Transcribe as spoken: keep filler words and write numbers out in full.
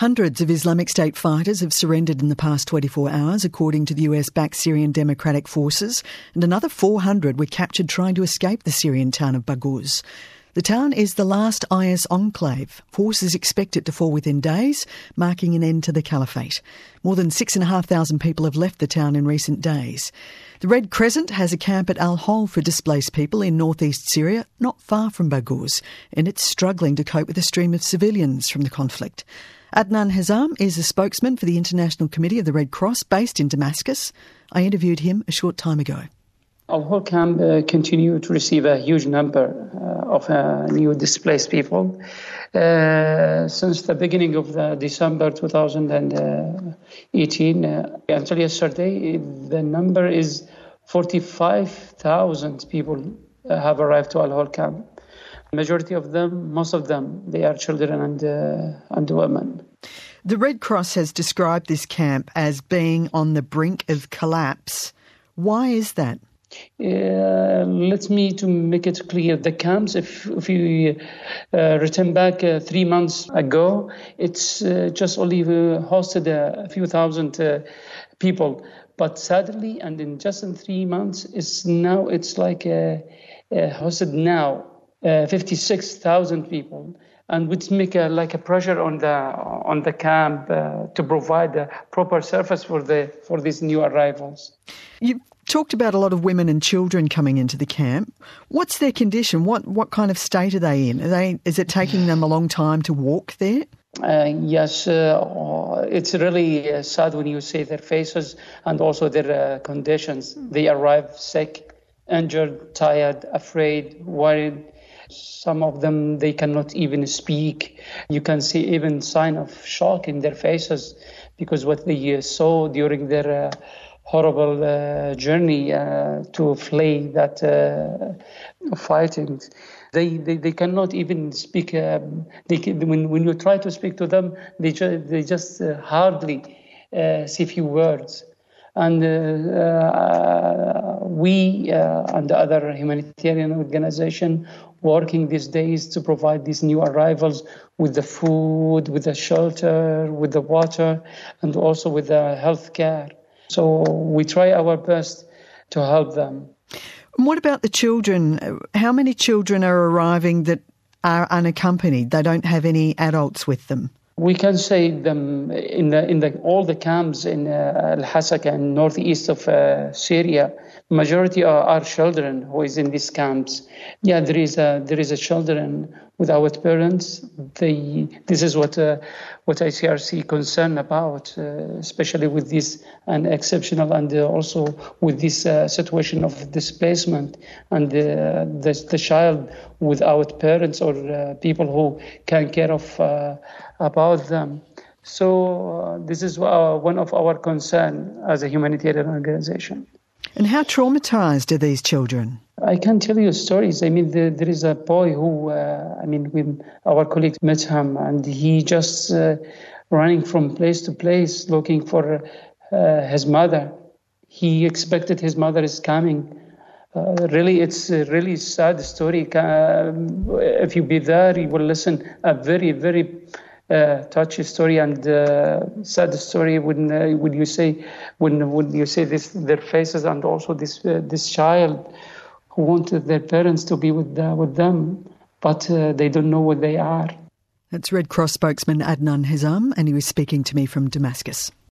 Hundreds of Islamic State fighters have surrendered in the past twenty-four hours, according to the U S-backed Syrian Democratic Forces, and another four hundred were captured trying to escape the Syrian town of Baghouz. The town is the last I S enclave. Forces expect it to fall within days, marking an end to the caliphate. More than six and a half thousand people have left the town in recent days. The Red Crescent has a camp at Al-Hol for displaced people in northeast Syria, not far from Baghouz, and it's struggling to cope with a stream of civilians from the conflict. Adnan Hazam is a spokesman for the International Committee of the Red Cross based in Damascus. I interviewed him a short time ago. Al-Hol camp uh, continued to receive a huge number uh, of uh, new displaced people. Uh, since the beginning of the December two thousand eighteen uh, until yesterday, the number is forty-five thousand people uh, have arrived to Al-Hol camp. Majority of them, most of them, they are children and, uh, and women. The Red Cross has described this camp as being on the brink of collapse. Why is that? Uh, let me to make it clear. The camps, if, if you uh, return back uh, three months ago, it's uh, just only uh, hosted a few thousand uh, people. But sadly, and in just in three months, it's now it's like uh, uh, hosted now uh, fifty-six thousand people, and which make a, like a pressure on the on the camp uh, to provide a proper service for the for these new arrivals. You talked about a lot of women and children coming into the camp. What's their condition? What what kind of state are they in? Are they is it taking them a long time to walk there? Uh, yes, uh, it's really uh, sad when you see their faces and also their uh, conditions. They arrive sick, injured, tired, afraid, worried. Some of them, they cannot even speak. You can see even sign of shock in their faces because what they uh, saw during their uh, horrible uh, journey uh, to flee that uh, fighting. They, they they cannot even speak. Um, they can, when when you try to speak to them, they ju- they just uh, hardly uh, say a few words. And uh, uh, we uh, and the other humanitarian organization working these days to provide these new arrivals with the food, with the shelter, with the water, and also with the health care. So we try our best to help them. And what about the children? How many children are arriving that are unaccompanied? They don't have any adults with them. We can say them in the in the all the camps in uh, Al-Hasaka and northeast of uh, Syria. Majority are, are children who is in these camps. Yeah, there is a there is a children without parents. They this is what uh, what I C R C concerned about, uh, especially with this and exceptional and uh, also with this uh, situation of displacement and uh, the the child without parents or uh, people who can care of uh, about them. So uh, this is uh, one of our concern as a humanitarian organization. And how traumatized are these children? I can tell you stories. I mean, the, there is a boy who, uh, I mean, when our colleague met him, and he just uh, running from place to place looking for uh, his mother. He expected his mother is coming. Uh, really, it's a really sad story. Uh, if you be there, you will listen a very, very Uh, touchy story and uh, sad story when uh, when you say when when you say this their faces and also this uh, this child who wanted their parents to be with uh, with them, but uh, they don't know what they are. That's Red Cross spokesman Adnan Hazam, and he was speaking to me from Damascus.